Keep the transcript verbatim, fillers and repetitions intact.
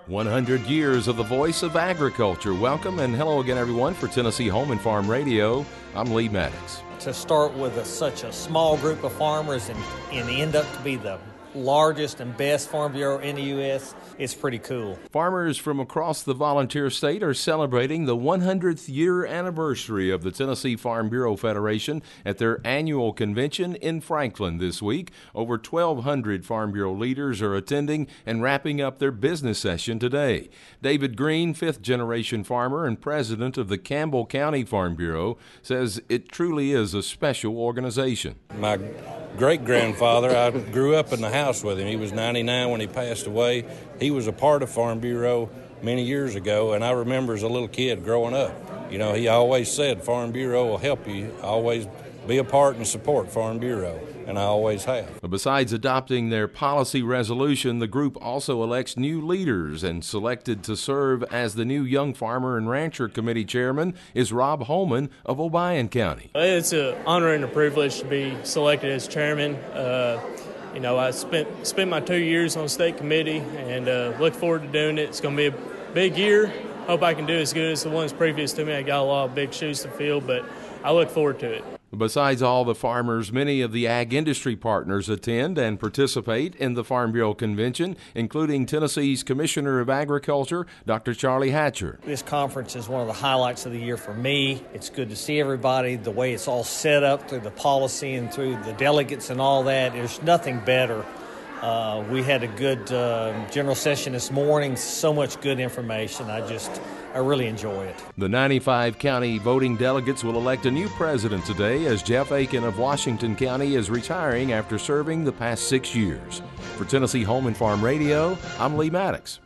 one hundred years of the voice of agriculture. Welcome and hello again, everyone, for Tennessee Home and Farm Radio. I'm Lee Maddox. To start with a, such a small group of farmers and, and end up to be the largest and best Farm Bureau in the U S, it's pretty cool. Farmers from across the volunteer state are celebrating the one hundredth year anniversary of the Tennessee Farm Bureau Federation at their annual convention in Franklin this week. Over twelve hundred Farm Bureau leaders are attending and wrapping up their business session today. David Green, fifth-generation farmer and president of the Campbell County Farm Bureau, says it truly is a special organization. My great-grandfather, I grew up in the house with him. He was ninety-nine when he passed away. He was a part of Farm Bureau many years ago, and I remember as a little kid growing up. You know, he always said Farm Bureau will help you. Always be a part and support Farm Bureau, and I always have. Besides adopting their policy resolution, the group also elects new leaders, and selected to serve as the new Young Farmer and Rancher Committee chairman is Rob Holman of Obion County. It's an honor and a privilege to be selected as chairman. Uh, you know, I spent spent my two years on state committee and uh, look forward to doing it. It's going to be a big year. Hope I can do as good as the ones previous to me. I got a lot of big shoes to fill, but I look forward to it. Besides all the farmers, many of the ag industry partners attend and participate in the Farm Bureau Convention, including Tennessee's Commissioner of Agriculture, Doctor Charlie Hatcher. This conference is one of the highlights of the year for me. It's good to see everybody, the way it's all set up through the policy and through the delegates and all that. There's nothing better. Uh, we had a good uh, general session this morning, so much good information. I just, I really enjoy it. The ninety-five county voting delegates will elect a new president today as Jeff Aiken of Washington County is retiring after serving the past six years. For Tennessee Home and Farm Radio, I'm Lee Maddox.